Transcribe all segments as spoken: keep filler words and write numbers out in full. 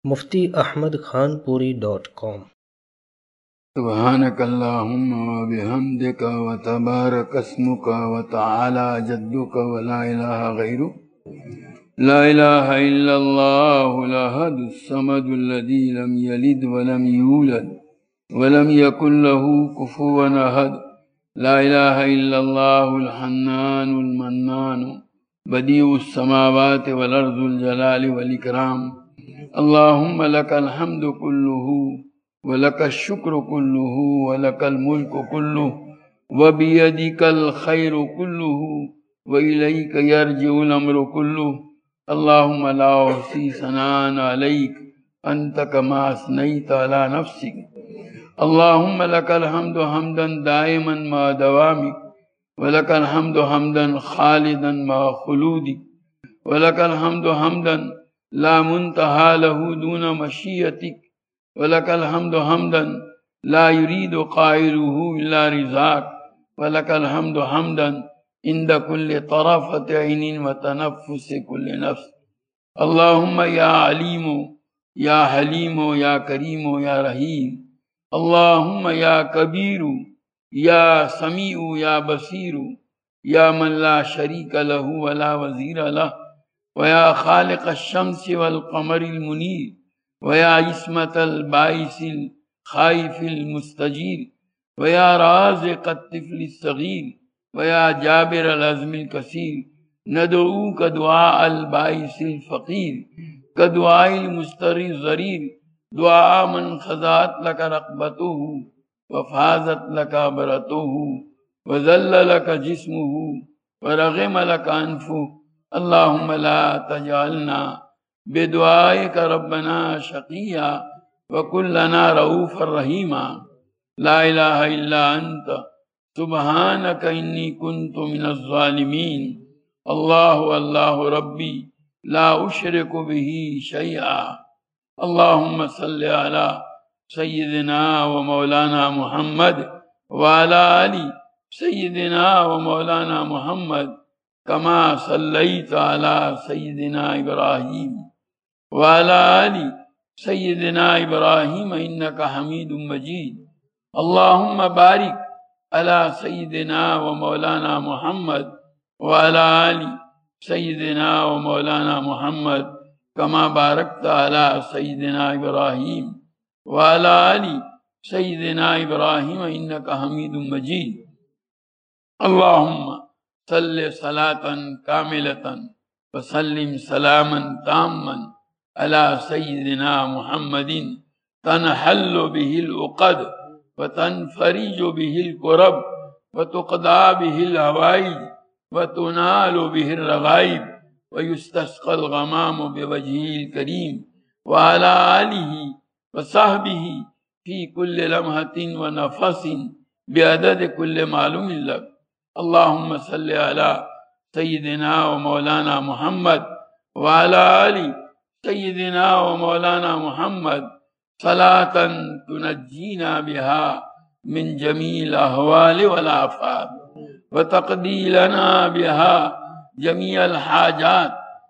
مفتی احمد خان پوری dot com. سبحانک اللہم وبحمدک وتبارک اسمک وتعالی جدک ولا الہ غیرک لا الہ الا اللہ الاحد الصمد الذی لم یلد ولم یولد ولم یکن له کفوا احد لا الہ الا اللہ الحنان المنان بدیع السماوات والارض الجلال والاکرام اللہم لک الحمد کلہ ولک الشکر کلہ ولک الملک کلہ وبیدک الخیر کلہ وإلیک یرجع الامر کلہ اللہم لا احصی ثناء علیک انت کما اثنیت علی نفسک اللہم لک الحمد حمدا دائما مع دوامک ولک الحمد حمدا خالدا مع خلودک ولک الحمد حمدا لا منتہا له دون مشیتک ولک الحمد حمدا لا يريد قائله الا رضاک ولک الحمد حمدا عند كل طرفة عین وتنفس كل نفس اللہم یا علیم یا حلیم یا کریم یا رحیم اللہم یا کبیر یا سمیع یا بصیر یا من لا شریک له ولا وزیر له ویا خالق الشمس والقمر المنیر ویا عصمت الباعث الخائف المستجیر ویا رازق الطفل الصغیر ویا جابر العزم الکثیر ندعوک دعاء البائس الفقیر کدعاء المستر الضریر دعاء من خضعت لک رقبته وفازت لک برته وذل لک جسمه ورغم لک انفه اللہم لا تجعلنا بدعائک ربنا شقیا وکن لنا رؤوفا رحیما لا الہ الا انت سبحانک انی کنت من الظالمین اللہ اللہ ربی لا اشرک به شیئا اللہم صلی علی سیدنا و مولانا محمد وعلی آل سیدنا و مولانا محمد کما صلیت علی سیدنا ابراہیم وعلی آل سیدنا ابراہیم انک حمید مجید اللہم بارک علی سیدنا و مولانا محمد وعلی آل سیدنا و مولانا محمد کما بارکت علی سیدنا ابراہیم وعلی آل سیدنا ابراہیم انک حمید مجید اللہم صلی صلاة کاملة وسلم سلاما تاما علی سیدنا محمد تنحل به العقد وتنفرج به الكرب وتقضى به الحوائج وتنال به الرغائب ويستسقى الغمام بوجهه الكريم وعلى آله وصحبه في كل لمحة ونفس بعدد كل معلوم لك اللهم صل على سيدنا ومولانا محمد وعلى آل سيدنا ومولانا محمد صلاة تنجينا بها من جميع الأهوال والآفات وتقضي لنا بها جميع الحاجات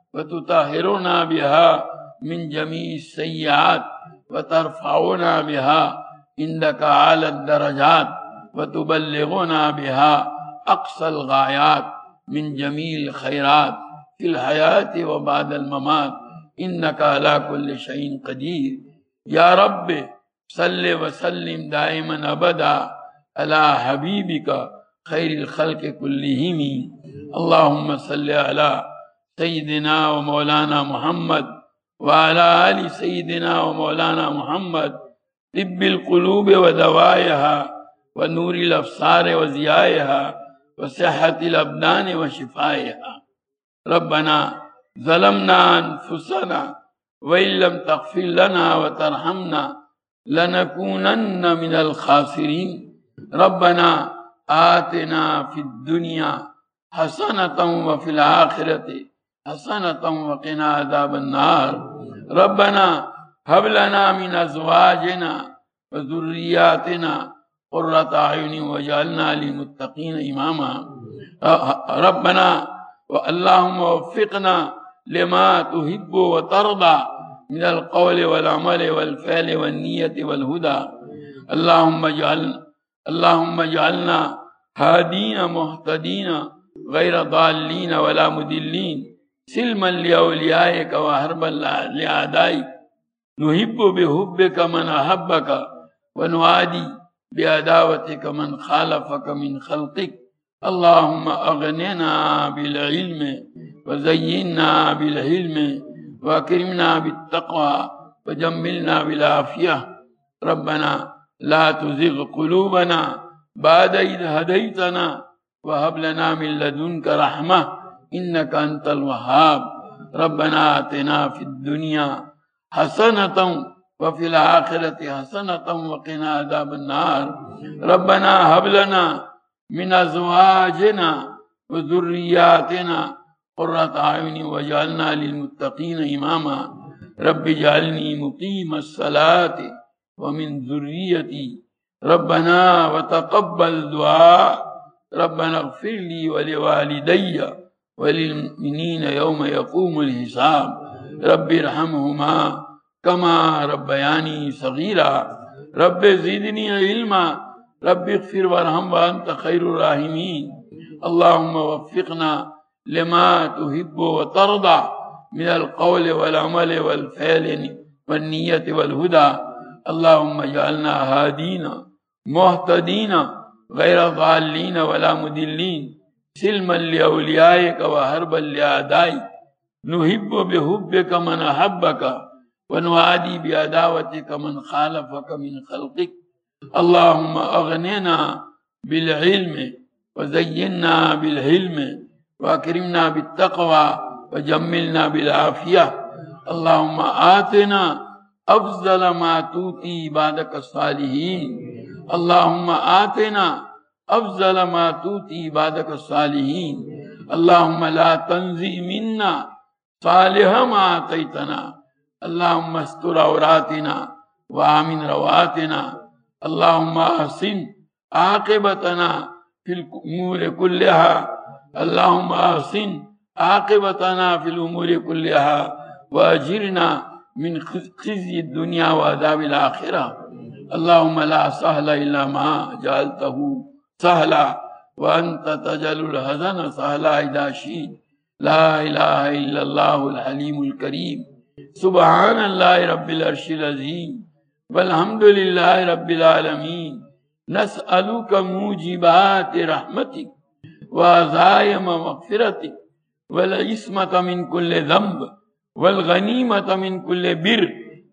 وتطهرنا بها من جميع السيئات وترفعنا بها عندك أعلى الدرجات وتبلغنا بها أقصى الغايات من جميع الخيرات في الحياة وبعد الممات إنك على كل شيء قدير یا رب صلی وسلم دائما ابدا علی حبیبک خیر الخلق کلہم اللہم صلی علی سیدنا و مولانا محمد وعلی آل سیدنا و مولانا محمد طب القلوب و دوائها و نور الابصار و ضیائها و صحت الابدان و شفائها ربنا ظلمنا انفسنا وَإِن لَّمْ تَغْفِرْ لَنَا وَتَرْحَمْنَا لَنَكُونَنَّ مِنَ الْخَاسِرِينَ رَبَّنَا آتِنَا فِي الدُّنْيَا حَسَنَةً وَفِي الْآخِرَةِ حَسَنَةً وَقِنَا عَذَابَ النَّارِ رَبَّنَا هَبْ لَنَا مِنْ أَزْوَاجِنَا وَذُرِّيَّاتِنَا قُرَّةَ أَعْيُنٍ وَاجْعَلْنَا لِلْمُتَّقِينَ إِمَامًا رَبَّنَا اللَّهُمَّ وَفِّقْنَا لما تحب و ترضى من القول والعمل والفعل والنية والهدى اللهم اجعلنا اللهم اجعلنا هادين مهتدين غير ضالين ولا مدلين سلما لأوليائك وحربا لأعدائك نحب بحبك من أحبك ونعادي بعداوتك من خالفك من خلقك اللهم أغننا بالعلم وزينا بالحلم وأكرمنا بالتقوى وجملنا بالعافية ربنا لا تزغ قلوبنا بعد إذ هديتنا وهب لنا من لدنك رحمة إنك أنت الوهاب ربنا آتنا في الدنيا حسنة وفي الآخرة حسنة وقنا عذاب النار ربنا هب لنا من أزواجنا وذرياتنا قرة أعين واجعلنا للمتقين إماما رب اجعلني مقيم الصلاة ومن ذريتي ربنا وتقبل دعاء ربنا اغفر لي ولوالدي وللمؤمنين يوم يقوم الحساب رب ارحمهما كما ربياني صغيرا رب زدني علما رب اغفر وارحم وأنت خير الراحمين اللهم وفقنا لما تحب وترضى من القول والعمل والفعل والنية والهدى اللهم اجعلنا هادين مهتدين غير ضالين ولا مدلين سلما لأوليائك وحربا لأعدائك نحب بحبك من أحبك ونعادي بعداوتك من خالفك من خلقك اللهم أغننا بالعلم وزينا بالحلم وأكرمنا بالتقوى وجملنا بالعافية اللهم آتنا أفضل ما تؤتي عبادك الصالحين اللهم آتنا أفضل ما تؤتي عبادك الصالحين اللهم لا تنزع منا صالح ما آتيتنا اللهم استر عوراتنا وآمن رواتنا اللهم أحسن عاقبتنا في الأمور كلها اللهم أحسن عاقبتنا في الأمور كلها وأجرنا من خزي الدنيا وعذاب الآخرة اللهم لا سهل إلا ما جعلته سهلا وأنت تجعل الحزن سهلا إذا شئت لا إله إلا الله الحليم الكريم سبحان الله رب العرش العظيم والحمد لله رب العالمين نسألك موجبات رحمتك وعزائم مغفرتك والعصمة من كل ذنب والغنيمة من كل بر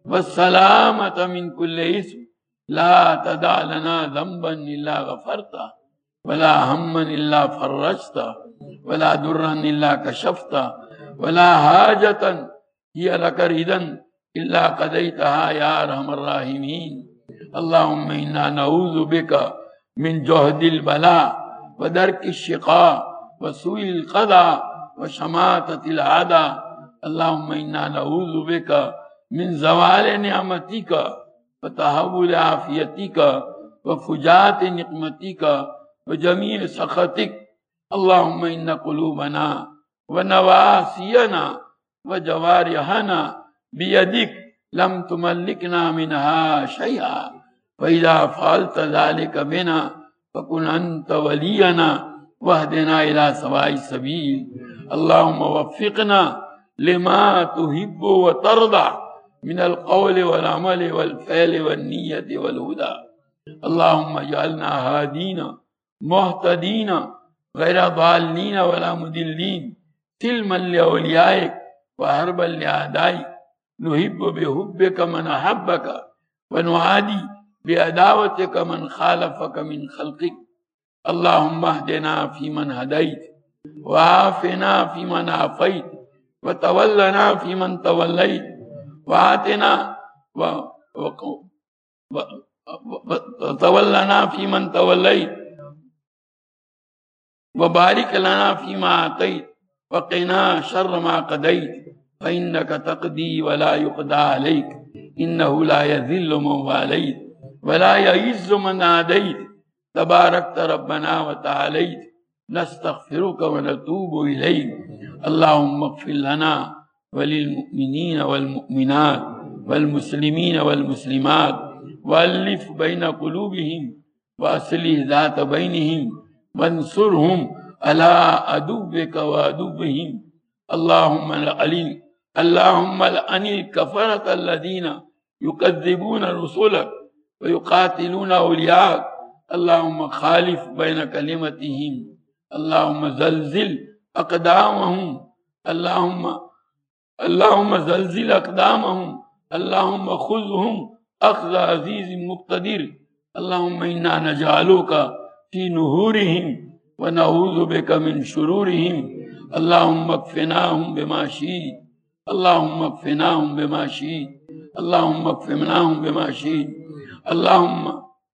والسلامة من كل إثم لا تدع لنا ذنبا إلا غفرته ولا هما إلا فرجته ولا درا إلا كشفته ولا حاجة هي لك رضا إلا قضيتها يا أرحم الراحمين اللهم إنا نعوذ بك من جهد البلاء ودرك الشقاء وسوء القضاء وشماتة الأعداء اللهم إنا نعوذ بك من زوال نعمتك وتحول عافيتك وفجاءة نقمتك وجميع سخطك اللهم إن قلوبنا ونواسينا وجوارحنا بيدك لم تملكنا منها شيئا فإذا فعلت ذلك بنا فكن أنت ولينا واهدنا إلى سواء السبيل اللهم وفقنا لما تحب وترضى من القول والعمل والفعل والنية والهدى اللهم اجعلنا هادين مهتدين غير ضالين ولا مدلين سلما لأوليائك وحربا لأعدائك نحب بحبك من أحبك ونعادي بعداوتك من خالفك من خلقك اللهم اهدنا فيمن هديت وعافنا فيمن عافيت وتولنا فيمن توليت وآتنا و... و... و... وتولنا فيمن توليت وبارك لنا فيما آتيت وقنا شر ما قضيت فإنك تقضي ولا يقضى عليك إنه لا يذل من واليت ولا يعز من عاديت تباركت ربنا وتعاليت نستغفرك ونتوب إليك اللهم اغفر لنا وللمؤمنین والمؤمنات والمسلمین والمسلمات والف بین قلوبہم واصلح ذات بینہم وانصرہم علی عدوک وعدوہم اللہم العلی اللہم لعن الکفرۃ الذین یکذبون رسلک ویقاتلون اولیاءک اللہم خالف بین کلمتہم اللہم زلزل اقدامہم اللہم اللہم زلزل اقدامہم اللہم خذہم اخذ عزیز مقتدر اللہم انا نجعلک فی نحورہم ونعوذ بک من شرورہم اللہم اکفناہم بما شئت اللہم اکفناہم بما شئت اللہم اکفناہم بما شئت اللہم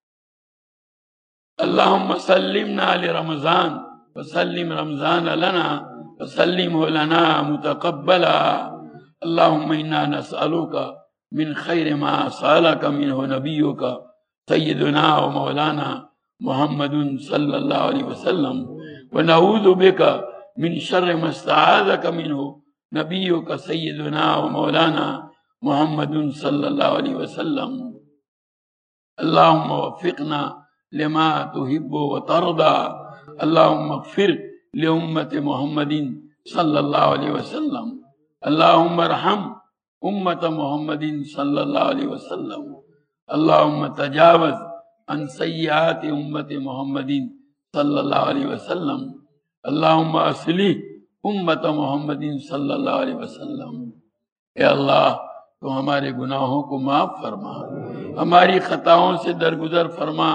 اللہم سلمنا لرمضان وسلم رمضان لنا وسلمه لنا متقبلا اللہم انا نسألک من خیر ما سألک منہ نبیک سیدنا و مولانا محمد صلی اللہ علیہ وسلم ونعوذ بک من شر ما استعاذک منہ نبیک سیدنا و مولانا محمد صلی اللہ علیہ وسلم اللہم وفقنا لما تحب وترضى اللہم اغفر لأمت محمد صلی اللہ علیہ وسلم اللہم ارحم امت محمد صلی اللہ علیہ وسلم اللہم تجاوز عن سیئات امت محمد صلی اللہ علیہ وسلم اللہم اصلح امت محمد صلی اللہ علیہ وسلم اے اللہ تو ہمارے گناہوں کو معاف فرما، ہماری خطاؤں سے درگزر فرما،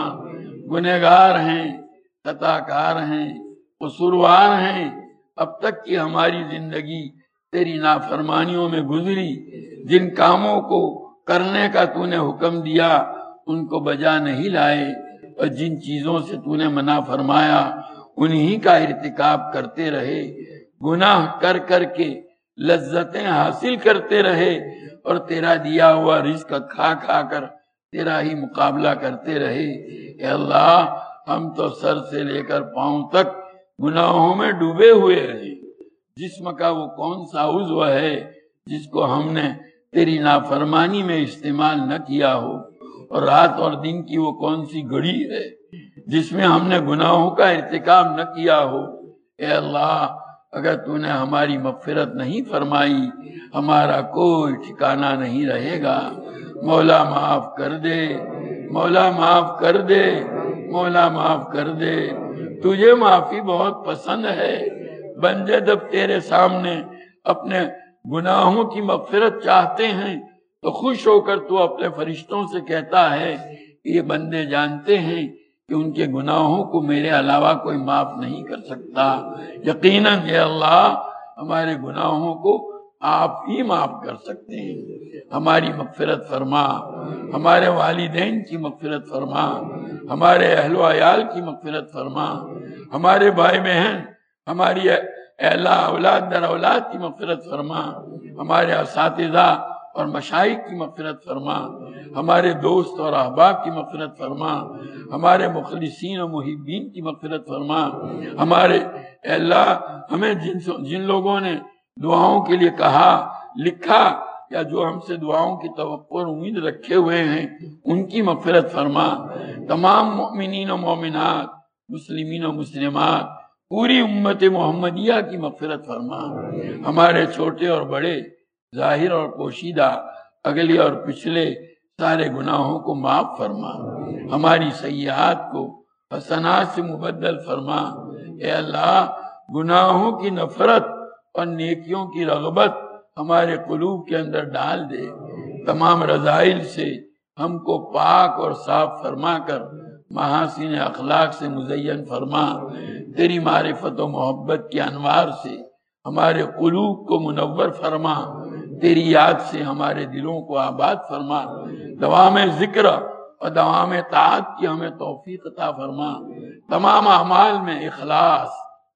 گنہگار ہیں، خطا کار ہیں، قصوروار ہیں، اب تک کی ہماری زندگی تیری نافرمانیوں میں گزری، جن کاموں کو کرنے کا تو نے حکم دیا ان کو بجا نہیں لائے، اور جن چیزوں سے تو نے منع فرمایا انہی کا ارتکاب کرتے رہے، گناہ کر کر کے لذتیں حاصل کرتے رہے، اور تیرا دیا ہوا رزق کھا کھا کر تیرا ہی مقابلہ کرتے رہے۔ اے اللہ ہم تو سر سے لے کر پاؤں تک گناہوں میں ڈوبے ہوئے ہیں، جسم کا وہ کون سا عضو ہے جس کو ہم نے تیری نافرمانی میں استعمال نہ کیا ہو، اور رات اور دن کی وہ کون سی گھڑی ہے جس میں ہم نے گناہوں کا ارتکاب نہ کیا ہو۔ اے اللہ اگر تو نے ہماری مغفرت نہیں فرمائی ہمارا کوئی ٹھکانہ نہیں رہے گا۔ مولا معاف کر دے، مولا معاف کر دے، مولا معاف کر دے، تجھے معافی بہت پسند ہے۔ بندے جب تیرے سامنے اپنے گناہوں کی مغفرت چاہتے ہیں تو خوش ہو کر تو اپنے فرشتوں سے کہتا ہے کہ یہ بندے جانتے ہیں کہ ان کے گناہوں کو میرے علاوہ کوئی معاف نہیں کر سکتا۔ یقیناً اے اللہ ہمارے گناہوں کو آپ ہی معاف کر سکتے ہیں۔ ہماری مغفرت فرما، ہمارے والدین کی مغفرت فرما، ہمارے اہل و عیال کی مغفرت فرما، ہمارے بھائی بہن، ہماری اہل اولاد در اولاد کی مغفرت فرما، ہمارے اساتذہ اور مشائخ کی مغفرت فرما، ہمارے دوست اور احباب کی مغفرت فرما، ہمارے مخلصین و محبین کی مغفرت فرما۔ ہمارے اے اللہ ہمیں جن جن لوگوں نے دعاؤں کے لیے کہا، لکھا، یا جو ہم سے دعاؤں کی توقع اور امید رکھے ہوئے ہیں ان کی مغفرت فرما۔ تمام مؤمنین و مومنات، مسلمین و مسلمات، پوری امت محمدیہ کی مغفرت فرما۔ ہمارے چھوٹے اور بڑے، ظاہر اور پوشیدہ، اگلے اور پچھلے سارے گناہوں کو معاف فرما، ہماری سیئات کو حسنات سے مبدل فرما۔ اے اللہ گناہوں کی نفرت اور نیکیوں کی رغبت ہمارے قلوب کے اندر ڈال دے، تمام رذائل سے ہم کو پاک اور صاف فرما کر محاسن اخلاق سے مزین فرما۔ تیری معرفت و محبت کی انوار سے ہمارے قلوب کو منور فرما، تیری یاد سے ہمارے دلوں کو آباد فرما، دوام ذکر اور دوام طاعت کی ہمیں توفیق عطا فرما، تمام اعمال میں اخلاص،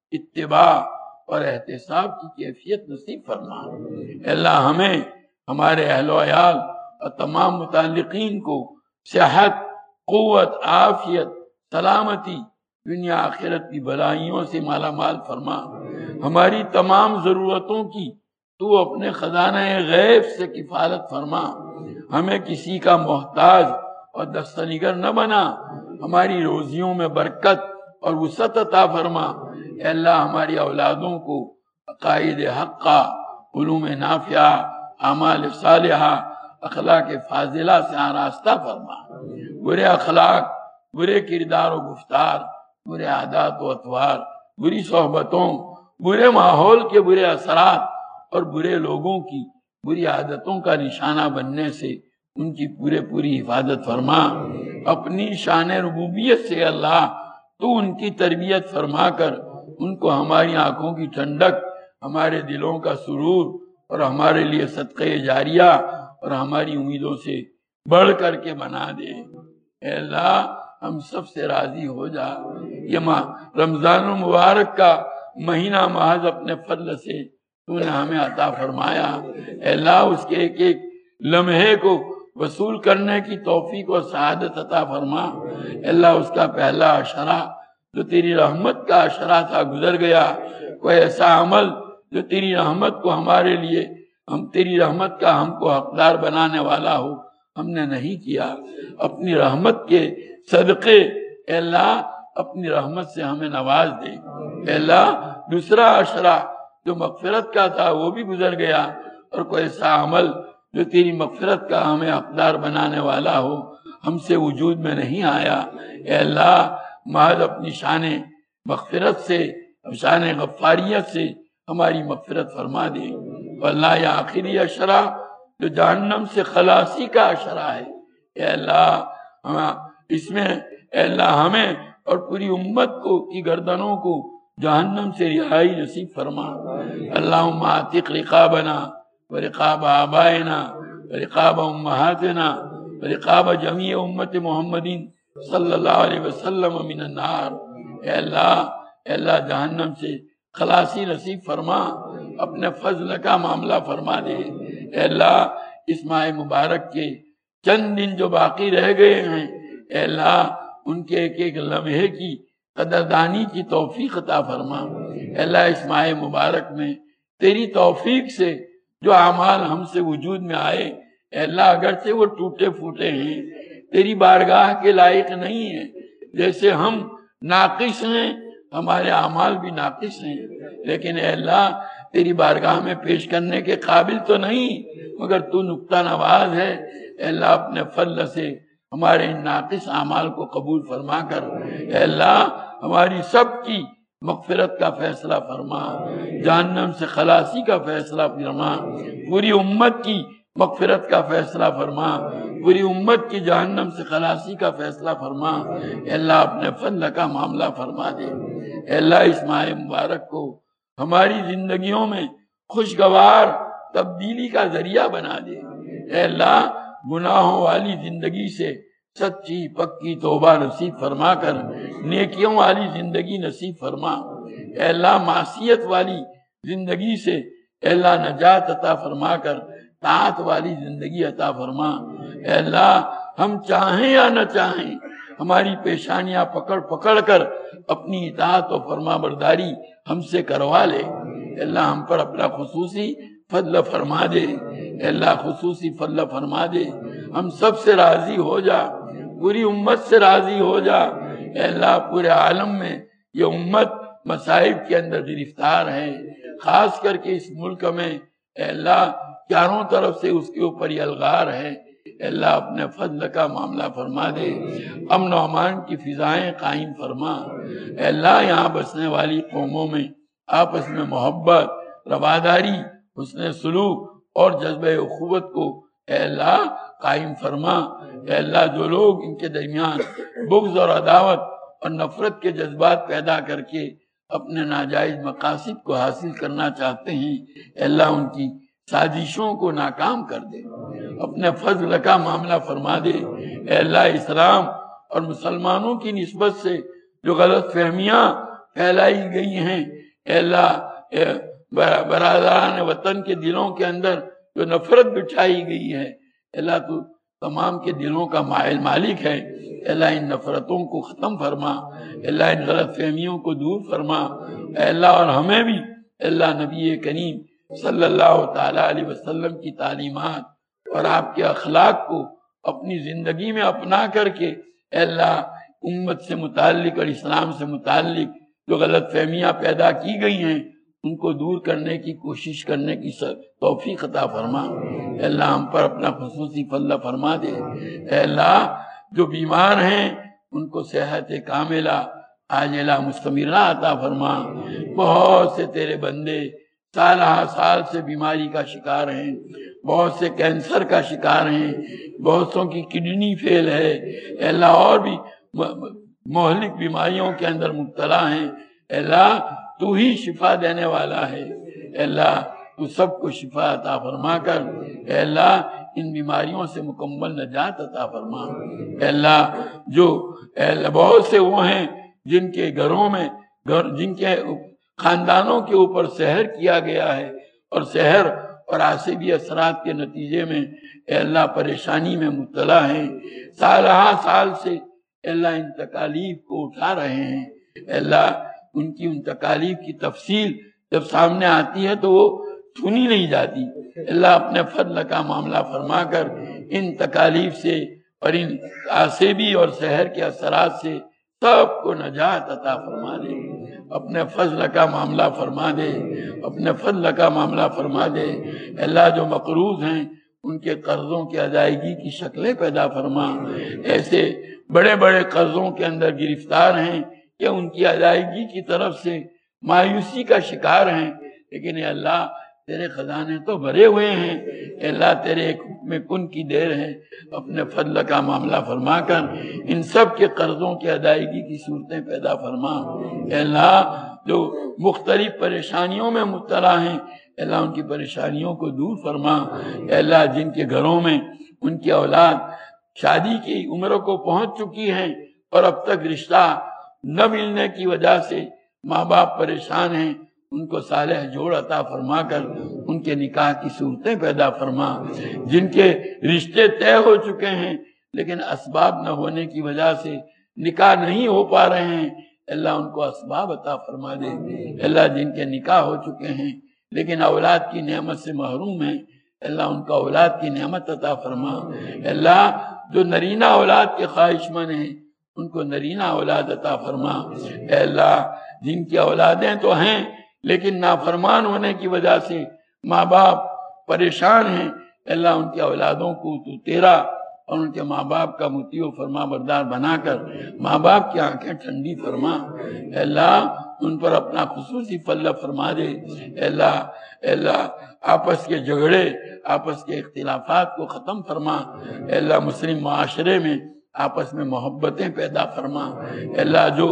اتباع اور احتساب کی کیفیت نصیب فرما۔ اے اللہ ہمیں، ہمارے اہل و عیال اور تمام متعلقین کو صحت، قوت، عافیت، سلامتی، دنیا آخرت کی بلائیوں سے مالا مال فرما، ہماری تمام ضرورتوں کی تو اپنے خزانہ غیب سے کفالت فرما، ہمیں کسی کا محتاج اور دستنگر نہ بنا، ہماری روزیوں میں برکت اور وسعت عطا فرما۔ اے اللہ ہماری اولادوں کو عقائد حقہ، علوم نافعہ، اعمال صالحہ، اخلاق فاضلہ سے آراستہ فرما۔ برے اخلاق، برے کردار و گفتار، برے عادات و اطوار، بری صحبتوں، برے ماحول کے برے اثرات اور برے لوگوں کی بری عادتوں کا نشانہ بننے سے ان کی پورے پوری حفاظت فرما۔ اپنی شان ربوبیت سے اللہ تو ان کی تربیت فرما کر ان کو ہماری آنکھوں کی ٹھنڈک، ہمارے دلوں کا سرور اور ہمارے لیے صدقہ جاریہ اور ہماری امیدوں سے بڑھ کر کے بنا دے۔ اے اللہ ہم سب سے راضی ہو جا۔ یہ ماہ رمضان المبارک کا مہینہ محض اپنے فضل سے تو نے ہمیں عطا فرمایا۔ اے اللہ اس کے ایک ایک لمحے کو وصول کرنے کی توفیق اور سعادت عطا فرما۔ اے اللہ اس کا پہلا عشرہ جو تیری رحمت کا عشرہ تھا گزر گیا، کوئی ایسا عمل جو تیری رحمت کو ہمارے لیے، ہم تیری رحمت کا ہم کو حقدار بنانے والا ہو، ہم نے نہیں کیا۔ اپنی رحمت کے صدقے اے اللہ اپنی رحمت سے ہمیں نواز دے۔ اے اللہ دوسرا عشرہ جو مغفرت کا تھا وہ بھی گزر گیا، اور کوئی ایسا عمل جو تیری مغفرت کا ہمیں حقدار بنانے والا ہو ہم سے وجود میں نہیں آیا۔ اے اللہ محض اپنی شان مغفرت سے، شان غفاریت سے ہماری مغفرت فرما دے۔ واللہ یہ آخری عشرہ جو جہنم سے خلاصی کا عشرہ ہے، اے اللہ اس میں اے اللہ ہمیں اور پوری امت کو کی گردنوں کو جہنم سے رہائی نصیب فرما۔ اللہم اعتق رقابنا ورقاب آبائنا ورقاب امہاتنا ورقاب جمیع امت محمدین صلی اللہ علیہ وسلم من النار۔ اے اللہ اے اللہ جہنم سے خلاصی نصیب فرما، اپنے فضل کا معاملہ فرما دے۔ اے اللہ اس ماہ مبارک کے چند دن جو باقی رہ گئے ہیں، اے اللہ ان کے ایک ایک لمحے کی قدردانی کی توفیق عطا فرما۔ اے اللہ اس ماہ مبارک میں تیری توفیق سے جو اعمال ہم سے وجود میں آئے، اے اللہ اگرچہ وہ ٹوٹے پھوٹے ہیں، تیری بارگاہ کے لائق نہیں ہیں، جیسے ہم ناقص ہیں ہمارے اعمال بھی ناقص ہیں، لیکن اے اللہ تیری بارگاہ میں پیش کرنے کے قابل تو نہیں، مگر تو نکتہ نواز ہے۔ اے اللہ اپنے فضل سے ہمارے ان ناقص اعمال کو قبول فرما کر اے اللہ ہماری سب کی مغفرت کا فیصلہ فرما، جہنم سے خلاصی کا فیصلہ فرما، پوری امت کی مغفرت کا فیصلہ فرما، پوری امت کی جہنم سے خلاصی کا فیصلہ فرما۔ اے اللہ اپنے فضل کا معاملہ فرما دے۔ اے اللہ اس ماہ مبارک کو ہماری زندگیوں میں خوشگوار تبدیلی کا ذریعہ بنا دے۔ اے اللہ گناہوں والی زندگی سے سچی پکی توبہ نصیب فرما کر نیکیوں والی زندگی نصیب فرما۔ اے اللہ معصیت والی زندگی سے اے اللہ نجات عطا فرما کر طاعت والی زندگی عطا فرما۔ اے اللہ ہم چاہیں یا نہ چاہیں ہماری پیشانیاں پکڑ پکڑ کر اپنی اطاعت و فرما برداری ہم سے کروا لے۔ اے اللہ ہم پر اپنا خصوصی فضل فرما دے۔ اے اللہ خصوصی فضل فرما دے، ہم سب سے راضی ہو جا، پوری امت سے راضی ہو جا۔ اے اللہ پورے عالم میں یہ امت مصائب کے اندر گرفتار ہے، خاص کر کے اس ملک میں اے اللہ چاروں طرف سے اس کے اوپر یہ الغار ہے۔ اے اللہ اپنے فضل کا معاملہ فرما دے، امن و امان کی فضائیں قائم فرما۔ اے اللہ یہاں بسنے والی قوموں میں آپس میں محبت، رواداری، حسن سلوک اور جذبہ اخوت کو اے اللہ قائم فرما۔ اے اللہ جو لوگ ان کے درمیان بغض اور عداوت اور نفرت کے جذبات پیدا کر کے اپنے ناجائز مقاصد کو حاصل کرنا چاہتے ہیں، اے اللہ ان کی سازشوں کو ناکام کر دے، اپنے فضل کا معاملہ فرما دے۔ اے اللہ اسلام اور مسلمانوں کی نسبت سے جو غلط فہمیاں پھیلائی گئی ہیں، اے اللہ برادران وطن کے دلوں کے اندر جو نفرت بٹھائی گئی ہے، اے اللہ تو تمام کے دلوں کا مائل مالک ہے۔ اے اللہ ان نفرتوں کو ختم فرما، اے اللہ ان غلط فہمیوں کو دور فرما۔ اے اللہ اور ہمیں بھی اے اللہ نبی کریم صلی اللہ تعالیٰ علیہ وسلم کی تعلیمات اور آپ کے اخلاق کو اپنی زندگی میں اپنا کر کے اے اللہ امت سے متعلق اور اسلام سے متعلق جو غلط فہمیاں پیدا کی گئی ہیں ان کو دور کرنے کی کوشش کرنے کی توفیق عطا فرما۔ اے اللہ ہم پر اپنا خصوصی فضل فرما دے۔ اے اللہ جو بیمار ہیں ان کو صحت کاملہ عاجلہ مستمرہ عطا فرما۔ بہت سے تیرے بندے سالہ سال سے بیماری کا شکار ہیں، بہت سے کینسر کا شکار ہیں، بہت سوں کی کڈنی فیل ہے، اے اللہ اور بھی مہلک بیماریوں کے اندر مبتلا ہیں۔ اے اللہ تو ہی شفا دینے والا ہے، اے اللہ تو سب کو شفا عطا فرما کر اے اللہ ان بیماریوں سے مکمل نجات عطا فرما۔ اے اللہ جو اے اللہ بہت سے وہ ہیں جن کے گھروں میں گھر جن کے خاندانوں کے اوپر سحر کیا گیا ہے اور سحر اور عصبی اثرات کے نتیجے میں اے اللہ پریشانی میں مبتلا ہیں، سالہ سال سے اے اللہ ان تکالیف کو اٹھا رہے ہیں۔ اے اللہ ان کی ان تکالیف کی تفصیل جب سامنے آتی ہے تو وہ سنی نہیں جاتی۔ اللہ اپنے فضل کا معاملہ فرما کر ان تکالیف سے اور ان عصبی اور سحر کے اثرات سے سب کو نجات عطا فرما دے۔ اپنے فضل کا معاملہ فرما دے، اپنے فضل کا معاملہ فرما دے۔ اللہ جو مقروض ہیں ان کے قرضوں کی ادائیگی کی شکلیں پیدا فرما۔ ایسے بڑے بڑے قرضوں کے اندر گرفتار ہیں کہ ان کی ادائیگی کی طرف سے مایوسی کا شکار ہیں، لیکن اے اللہ تیرے خزانے تو بھرے ہوئے ہیں۔ اے اللہ تیرے حکم کن کی دیر ہے، اپنے فضل کا معاملہ فرما کر ان سب کے قرضوں کی ادائیگی کی صورتیں پیدا فرما۔ اے اللہ جو مختلف پریشانیوں میں مبتلا ہیں اے اللہ ان کی پریشانیوں کو دور فرما۔ اے اللہ جن کے گھروں میں ان کی اولاد شادی کی عمر کو پہنچ چکی ہیں اور اب تک رشتہ نہ ملنے کی وجہ سے ماں باپ پریشان ہیں، ان کو صالح جوڑ عطا فرما کر ان کے نکاح کی صورتیں پیدا فرما۔ جن کے رشتے طے ہو چکے ہیں لیکن اسباب نہ ہونے کی وجہ سے نکاح نہیں ہو پا رہے ہیں، اللہ ان کو اسباب عطا فرما دے۔ اللہ جن کے نکاح ہو چکے ہیں لیکن اولاد کی نعمت سے محروم ہیں، اللہ ان کا اولاد کی نعمت عطا فرما۔ اللہ جو نرینہ اولاد کے خواہش مند ہیں ان کو نرینہ اولاد عطا فرما۔ اے اللہ جن کی اولادیں تو ہیں لیکن نافرمان ہونے کی وجہ سے ماں باپ پریشان ہیں، اللہ ان کے اولادوں کو تو تیرا اور ان کے ماں باپ کا مطیع و فرما بردار بنا کر ماں باپ کی آنکھیں ٹھنڈی فرما۔ اے اللہ ان پر اپنا خصوصی فضل فرما دے۔ اے اللہ اے اللہ آپس کے جھگڑے آپس کے اختلافات کو ختم فرما۔ اے اللہ مسلم معاشرے میں آپس میں محبتیں پیدا فرما۔ اے اللہ جو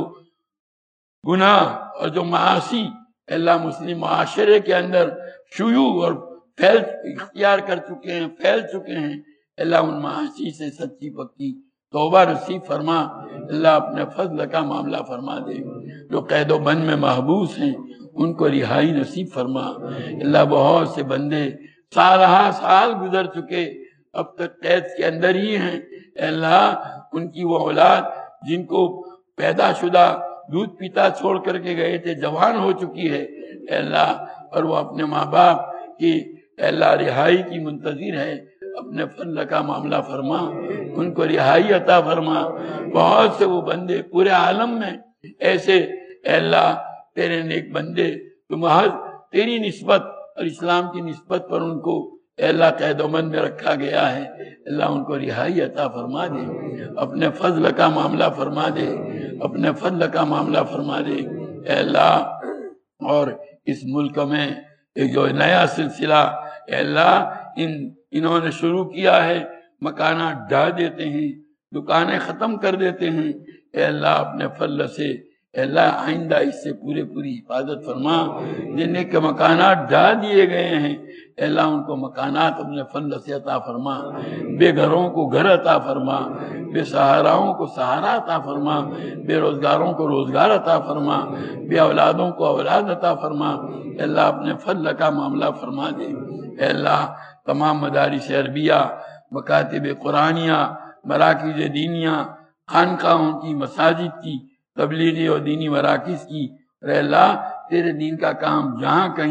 گناہ اور جو معاصی اے اللہ مسلم معاشرے کے اندر شیوع اور پھیل اختیار کر چکے ہیں پھیل چکے ہیں، اللہ ان معاصی سے سچی پکی توبہ نصیب فرما۔ اللہ اپنے فضل کا معاملہ فرما دے۔ جو قید و بند میں محبوس ہیں ان کو رہائی نصیب فرما۔ اللہ بہت سے بندے سالہ سال گزر چکے اب تک قید کے اندر ہی ہیں، اے اللہ ان کی وہ اولاد جن کو پیدا شدہ دودھ پیتا چھوڑ کر کے گئے تھے جوان ہو چکی ہے، اے اللہ اور وہ اپنے ماں باپ کی اے اللہ رہائی کی منتظر ہے، اپنے فضل کا معاملہ فرما، ان کو رہائی عطا فرما۔ بہت سے وہ بندے پورے عالم میں ایسے اے اللہ تیرے نیک بندے تو محض تیری نسبت اور اسلام کی نسبت پر ان کو اے اللہ قید و بند میں رکھا گیا ہے، اللہ ان کو رہائی عطا فرما دے، اپنے فضل کا معاملہ فرما دے، اپنے فضل کا معاملہ فرما دے اے اللہ۔ اور اس ملک میں ایک جو نیا سلسلہ اے اللہ ان انہوں نے شروع کیا ہے، مکانات ڈھا دیتے ہیں، دکانیں ختم کر دیتے ہیں، اے اللہ اپنے فضل سے اے اللہ آئندہ اس سے پورے پوری حفاظت فرما۔ جن کے مکانات ڈھا دیے گئے ہیں اے اللہ ان کو مکانات اپنے فضل سے عطا فرما، بے گھروں کو گھر عطا فرما، بے سہاراؤں کو سہارا عطا فرما، بے روزگاروں کو روزگار عطا فرما، بے اولادوں کو اولاد عطا فرما۔ اے اللہ اپنے فضل کا معاملہ فرما دے۔ اے اللہ تمام مدارس عربیہ، مکاتب قرآنیہ، مراکز دینیہ، خانقاہوں کی، مساجد کی، تبلیغی اور دینی مراکز کی، اے اللہ تیرے دین کا کام جہاں کہیں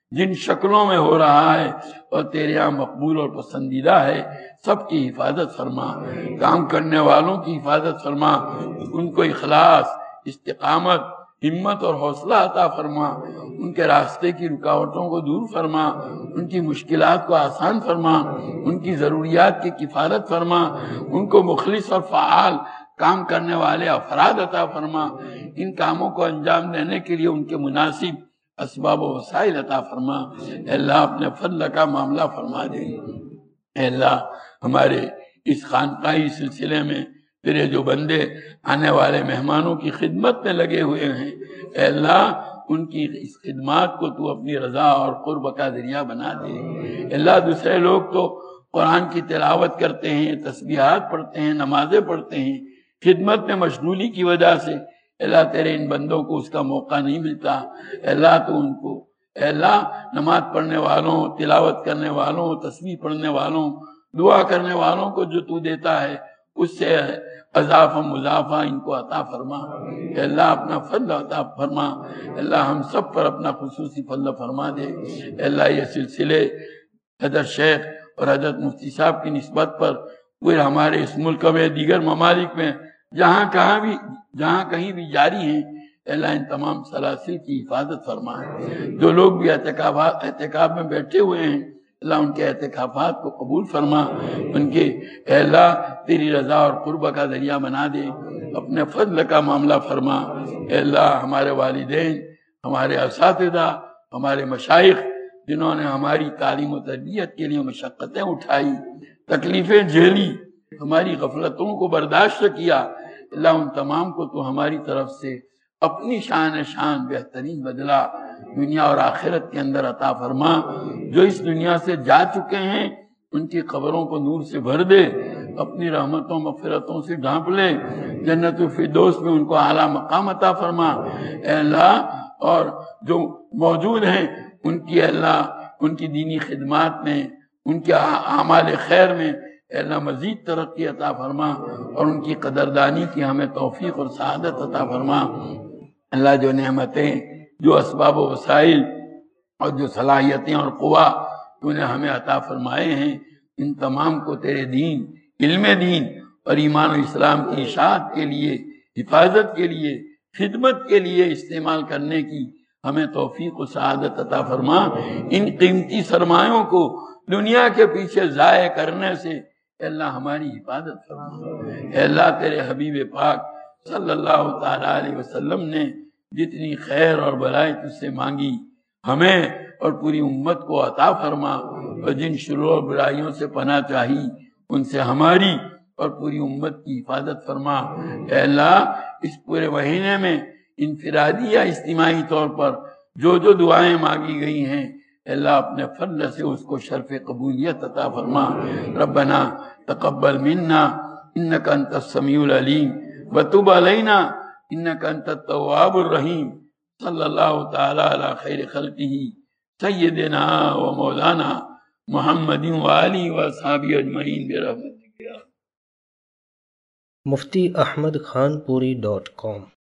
جن شکلوں میں ہو رہا ہے اور تیرے یہاں مقبول اور پسندیدہ ہے، سب کی حفاظت فرما، کام کرنے والوں کی حفاظت فرما، ان کو اخلاص، استقامت، ہمت اور حوصلہ عطا فرما، ان کے راستے کی رکاوٹوں کو دور فرما، ان کی مشکلات کو آسان فرما، ان کی ضروریات کی کفالت فرما، ان کو مخلص اور فعال کام کرنے والے افراد عطا فرما، ان کاموں کو انجام دینے کے لیے ان کے مناسب اسباب و وسائل عطا فرما۔ اے اللہ اپنے فضل کا معاملہ فرما دے۔ اے اللہ ہمارے اس خانقاہی سلسلے میں تیرے جو بندے آنے والے مہمانوں کی خدمت میں لگے ہوئے ہیں، اے اللہ ان کی اس خدمات کو تو اپنی رضا اور قرب کا ذریعہ بنا دے۔ اے اللہ دوسرے لوگ تو قرآن کی تلاوت کرتے ہیں، تسبیحات پڑھتے ہیں، نمازیں پڑھتے ہیں، خدمت میں مشغولی کی وجہ سے اے اللہ تیرے ان بندوں کو اس کا موقع نہیں ملتا۔ اے اللہ تو ان کو اے اللہ نماز پڑھنے والوں، تلاوت کرنے والوں، تسبیح پڑھنے والوں، دعا کرنے والوں کو جو تو دیتا ہے اس سے اضافہ مضافہ ان کو عطا فرما۔ اے اللہ اپنا فضل عطا فرما۔ اے اللہ ہم سب پر اپنا خصوصی فضل فرما دے۔ اے اللہ یہ سلسلے حضرت شیخ اور حضرت مفتی صاحب کی نسبت پر پورے ہمارے اس ملک میں، دیگر ممالک میں جہاں کہاں بھی جہاں کہیں بھی جاری ہیں، اے اللہ ان تمام سلاسل کی حفاظت فرما۔ جو لوگ بھی اعتکافات اعتکاف میں بیٹھے ہوئے ہیں، اللہ ان کے اعتکافات کو قبول فرما، ان کے اے اللہ تیری رضا اور قرب کا ذریعہ بنا دے، اپنے فضل کا معاملہ فرما۔ اے اللہ ہمارے والدین، ہمارے اساتذہ، ہمارے مشائخ جنہوں نے ہماری تعلیم و تربیت کے لیے مشقتیں اٹھائی، تکلیفیں جھیلی، ہماری غفلتوں کو برداشت کیا، اللہ ان تمام کو تو ہماری طرف سے اپنی شان شان بہترین بدلہ دنیا اور آخرت کے اندر عطا فرما۔ جو اس دنیا سے جا چکے ہیں ان کی قبروں کو نور سے بھر دے، اپنی رحمتوں مغفرتوں سے ڈھانپ لے، جنت الفردوس میں ان کو اعلیٰ مقام عطا فرما۔ اے اللہ اور جو موجود ہیں ان کی اللہ ان کی دینی خدمات میں، ان کے اعمال خیر میں اے اللہ مزید ترقی عطا فرما، اور ان کی قدردانی کی ہمیں توفیق اور سعادت عطا فرما۔ اللہ جو نعمتیں، جو اسباب و وسائل اور جو صلاحیتیں اور قوا تو نے ہمیں عطا فرمائے ہیں، ان تمام کو تیرے دین، علم دین اور ایمان و اسلام کی اشاعت کے لیے، حفاظت کے لیے، خدمت کے لیے استعمال کرنے کی ہمیں توفیق و سعادت عطا فرما۔ ان قیمتی سرمایوں کو دنیا کے پیچھے ضائع کرنے سے اے اللہ ہماری حفاظت فرما۔ اے اللہ تیرے حبیب پاک صلی اللہ تعالیٰ علیہ وسلم نے جتنی خیر اور بھلائی تجھ سے مانگی، ہمیں اور پوری امت کو عطا فرما، اور جن شرور اور برائیوں سے پناہ چاہی ان سے ہماری اور پوری امت کی حفاظت فرما۔ اے اللہ اس پورے مہینے میں انفرادی یا اجتماعی طور پر جو جو دعائیں مانگی گئی ہیں، اے اللہ اپنے فضل سے اس کو شرف قبولیت عطا فرما۔ ربنا تقبل منا انک انت السمیع العلیم وتب علینا انک انت التواب الرحیم۔ صلی اللہ تعالی علی خیر خلقہ سیدنا و مولانا محمد وآلہ وصحبہ اجمعین برحمتک۔ مفتی احمد خان پوری ڈاٹ کام